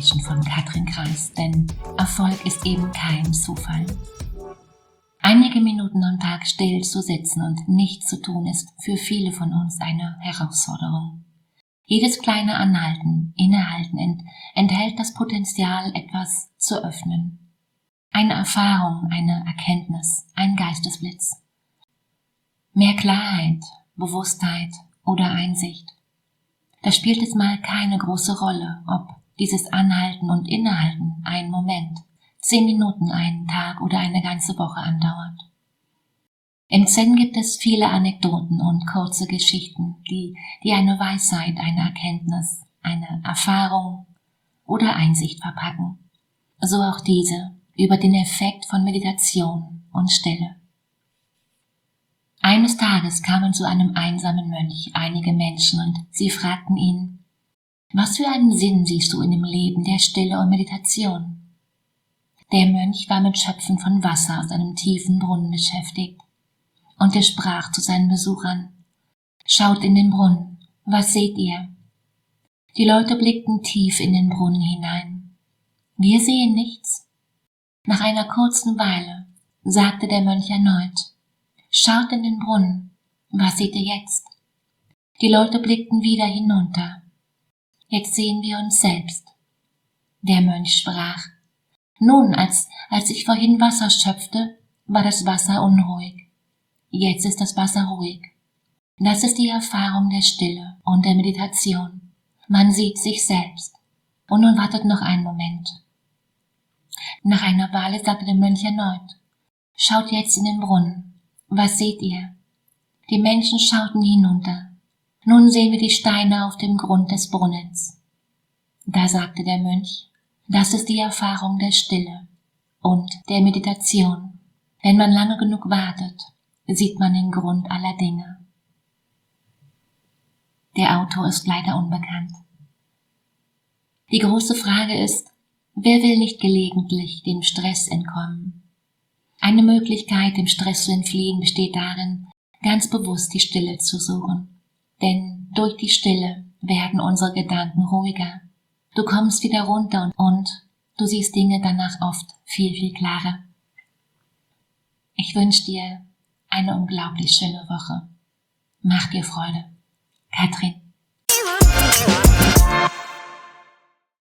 Menschen von Katrin Kreis, denn Erfolg ist eben kein Zufall. Einige Minuten am Tag still zu sitzen und nichts zu tun ist für viele von uns eine Herausforderung. Jedes kleine Anhalten, Innehalten enthält das Potenzial, etwas zu öffnen. Eine Erfahrung, eine Erkenntnis, ein Geistesblitz. Mehr Klarheit, Bewusstheit oder Einsicht. Da spielt es mal keine große Rolle, ob dieses Anhalten und Innehalten einen Moment, 10 Minuten, einen Tag oder eine ganze Woche andauert. Im Zen gibt es viele Anekdoten und kurze Geschichten, die eine Weisheit, eine Erkenntnis, eine Erfahrung oder Einsicht verpacken. So auch diese über den Effekt von Meditation und Stille. Eines Tages kamen zu einem einsamen Mönch einige Menschen und sie fragten ihn: Was für einen Sinn siehst du in dem Leben der Stille und Meditation? Der Mönch war mit Schöpfen von Wasser aus einem tiefen Brunnen beschäftigt, und er sprach zu seinen Besuchern: Schaut in den Brunnen, was seht ihr? Die Leute blickten tief in den Brunnen hinein. Wir sehen nichts. Nach einer kurzen Weile sagte der Mönch erneut: Schaut in den Brunnen, was seht ihr jetzt? Die Leute blickten wieder hinunter. Jetzt sehen wir uns selbst. Der Mönch sprach: Nun, als ich vorhin Wasser schöpfte, war das Wasser unruhig. Jetzt ist das Wasser ruhig. Das ist die Erfahrung der Stille und der Meditation. Man sieht sich selbst. Und nun wartet noch einen Moment. Nach einer Weile sagte der Mönch erneut: Schaut jetzt in den Brunnen. Was seht ihr? Die Menschen schauten hinunter. Nun sehen wir die Steine auf dem Grund des Brunnens. Da sagte der Mönch: Das ist die Erfahrung der Stille und der Meditation. Wenn man lange genug wartet, sieht man den Grund aller Dinge. Der Autor ist leider unbekannt. Die große Frage ist: Wer will nicht gelegentlich dem Stress entkommen? Eine Möglichkeit, dem Stress zu entfliehen, besteht darin, ganz bewusst die Stille zu suchen. Denn durch die Stille werden unsere Gedanken ruhiger. Du kommst wieder runter und du siehst Dinge danach oft viel, viel klarer. Ich wünsche dir eine unglaublich schöne Woche. Mach dir Freude. Katrin.